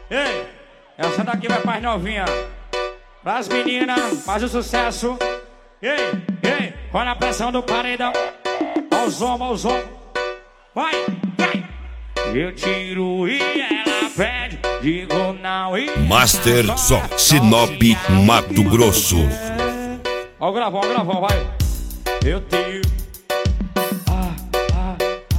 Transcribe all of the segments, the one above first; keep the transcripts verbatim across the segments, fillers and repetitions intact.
Ei, essa daqui vai pras novinha. Pras meninas, faz o sucesso. Ei, ei, olha a pressão do paredão. Aos ombros, aos ombros. Vai, vai. Eu tiro e ela pede. Digo não e... Master Só, Sinop, Mato Grosso. Ó o gravão, ó o gravão, vai. Eu tiro. Ah, ah,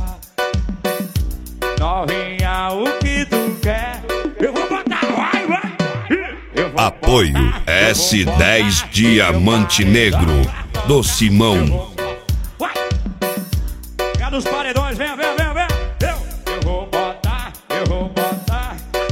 ah. Novinha, o que tu quer? Eu vou botar, vai, vai. Eu vou Apoio botar, S eu vou dez botar, Diamante Negro do Simão. Vai. Pega nos paredões, vem, vem, vem, vem. Eu, eu vou botar, eu vou botar.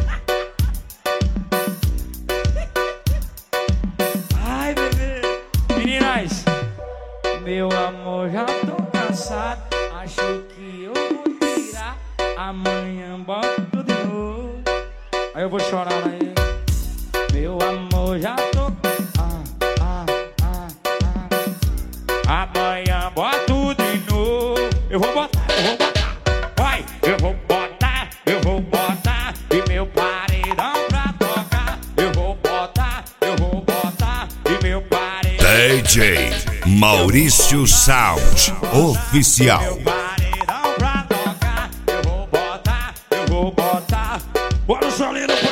Ai, bebê. Meninas, meu amor, já tô cansado. Acho que eu vou tirar. Amanhã boto de novo. Aí eu vou chorar aí. Meu amor, já tô. Ah, ah, ah, ah. Amanhã boto de novo. Eu vou botar, eu vou botar. Vai, eu vou botar, eu vou botar. E meu paredão pra tocar. Eu vou botar, eu vou botar. E meu paredão. D J Maurício Sound Oficial. Meu paredão pra tocar. Eu vou botar, eu vou botar. Bora o solinho.